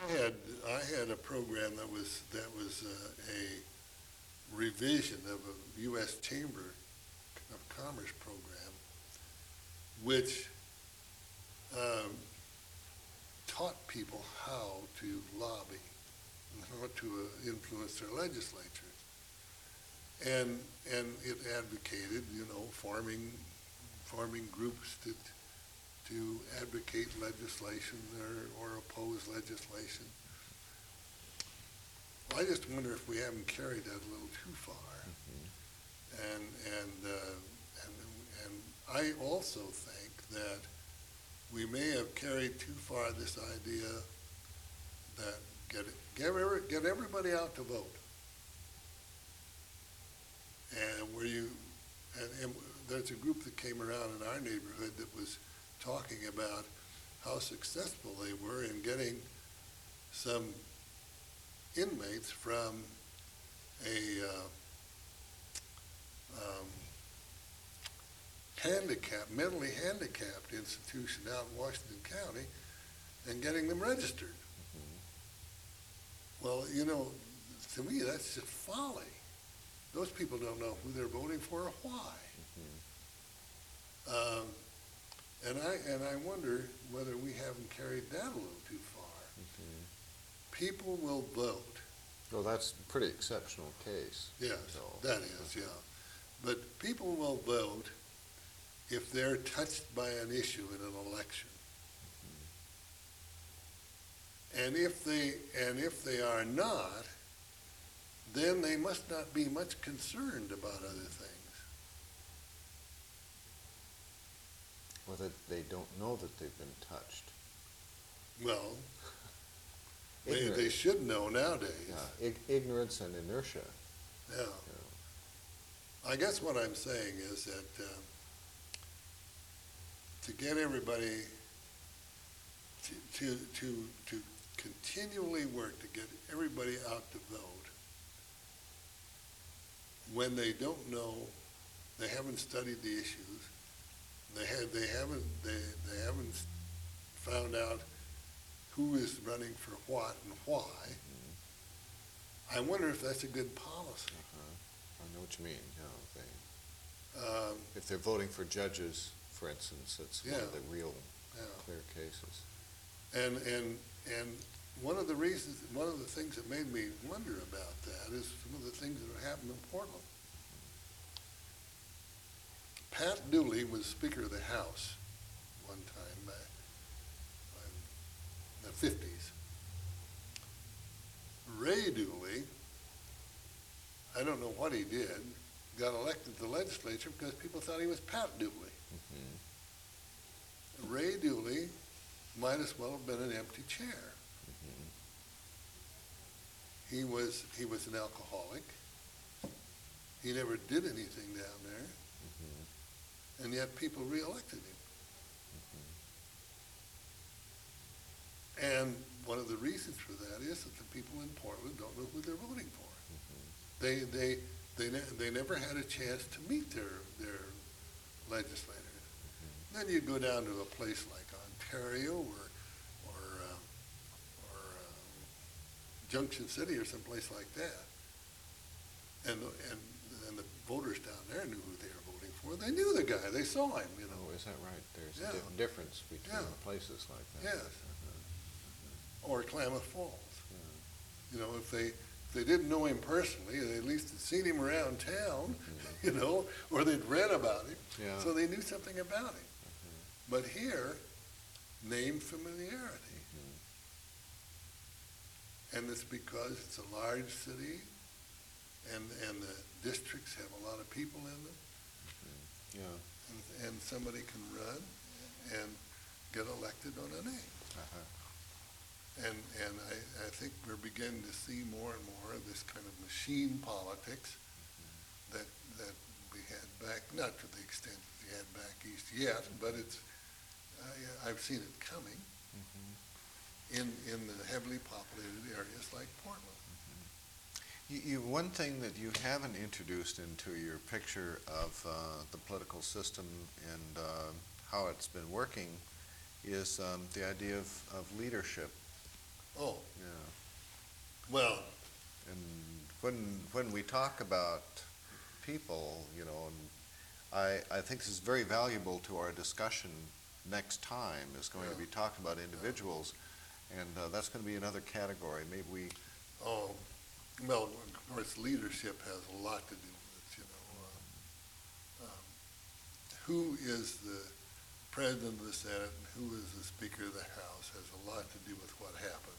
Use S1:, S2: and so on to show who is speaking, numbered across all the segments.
S1: I had a program that was a revision of a U.S. Chamber of Commerce program, which um, taught people how to lobby and how to influence their legislatures. And it advocated, forming groups to advocate legislation or oppose legislation. Well, I just wonder if we haven't carried that a little too far. And and and and I also think that we may have carried too far this idea that get everybody out to vote, and and there's a group that came around in our neighborhood that was talking about how successful they were in getting some inmates from a um, mentally handicapped institution out in Washington County and getting them registered. Well, to me, that's just folly. Those people don't know who they're voting for or why. Um, and I wonder whether we haven't carried that a little too far. People will vote.
S2: Well, that's a pretty exceptional case.
S1: Yes,
S2: So,
S1: that is, yeah. But people will vote if they're touched by an issue in an election. And if they are not, then they must not be much concerned about other things.
S2: or that they don't know that they've been touched.
S1: Well, they
S2: Ignorance.
S1: should know nowadays.
S2: Yeah, ignorance and inertia.
S1: Yeah. I guess what I'm saying is that to get everybody to continually work to get everybody out to vote when they don't know, they haven't studied the issues, they haven't found out who is running for what and why. I wonder if that's a good policy.
S2: I know what you mean. If they're voting for judges, for instance, it's one of the real clear cases.
S1: And one of the things that made me wonder about that is some of the things that happened in Portland. Pat Dooley was Speaker of the House one time back in the 50s. Ray Dooley, I don't know what he did, got elected to the legislature because people thought he was Pat Dooley. Ray Dooley might as well have been an empty chair. He was an alcoholic. He never did anything down there, and yet people reelected him. And one of the reasons for that is that the people in Portland don't know who they're voting for. They never had a chance to meet their legislators. Then you go down to a place like Ontario or Junction City or someplace like that, and the voters down there knew who they were voting for. They knew the guy. They saw him.
S2: Oh, is that right? There's a difference between places like that.
S1: Yes. Or Klamath Falls. If they didn't know him personally, they at least had seen him around town, or they'd read about him, so they knew something about him. But here, name familiarity. And it's because it's a large city, and the districts have a lot of people in them, and somebody can run and get elected on a name. And I think we're beginning to see more and more of this kind of machine politics that we had back, not to the extent that we had back east yet, but I've seen it coming in the heavily populated areas like Portland.
S2: One thing that you haven't introduced into your picture of the political system and how it's been working is the idea of leadership
S1: Oh,
S2: Yeah.
S1: well,
S2: And when we talk about people, you know, and I think this is very valuable to our discussion next time, is going to be talking about individuals, and that's going to be another category. Maybe we,
S1: oh, well, of course, leadership has a lot to do with, who is the president of the Senate and who is the Speaker of the House has a lot to do with what happens.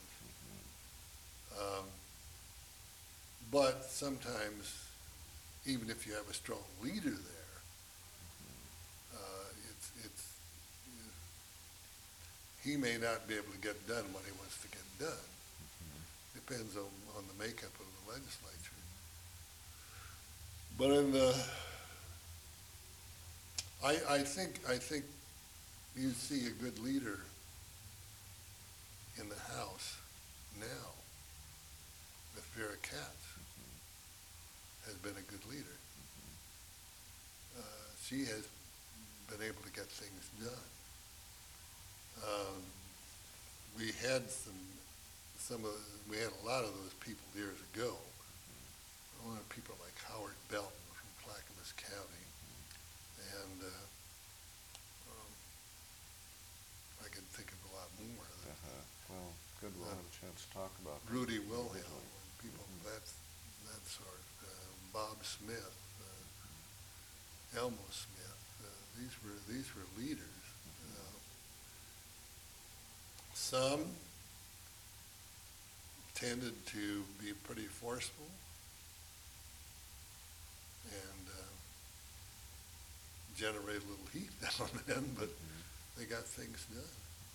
S1: But sometimes, even if you have a strong leader there, he may not be able to get done what he wants to get done. Depends on the makeup of the legislature. But in the, I think you see a good leader in the House now. With Vera Katz has been a good leader. She has been able to get things done. We had we had a lot of those people years ago. People like Howard Belton from Clackamas County, and I can think of a lot more.
S2: well, good, we'll have a chance to talk about that.
S1: Rudy Wilhelm, people that sort. Bob Smith, Elmo Smith. These were leaders. Some tended to be pretty forceful and generate a little heat now and then, but they got things done.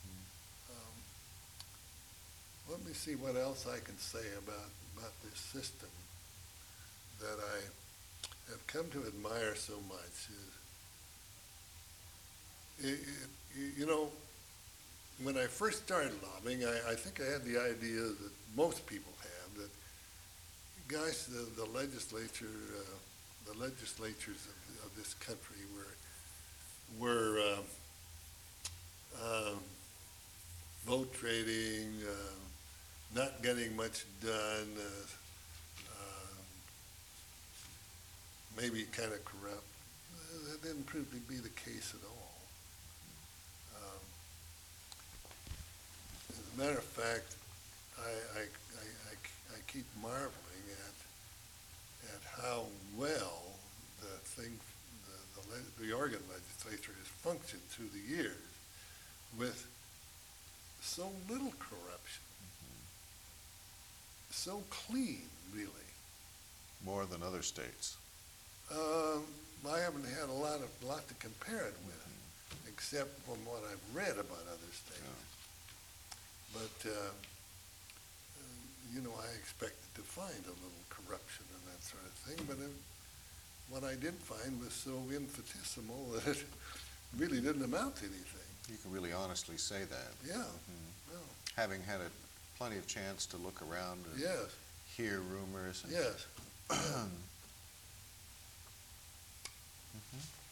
S1: Let me see what else I can say about this system that I have come to admire so much. You know, when I first started lobbying, I think I had the idea that most people have, that gosh, the legislatures of this country were vote trading, not getting much done, maybe kind of corrupt. That didn't prove to be the case at all. As a matter of fact, I keep marveling at how well the Oregon legislature has functioned through the years with so little corruption, so clean, really.
S2: More than other states.
S1: I haven't had a lot to compare it with, except from what I've read about other states. Yeah. But I expected to find a little corruption and that sort of thing. But what I did find was so infinitesimal that it really didn't amount to anything.
S2: You can really honestly say that.
S1: Yeah.
S2: Yeah. Having had plenty of chance to look around and hear rumors. And
S1: yes.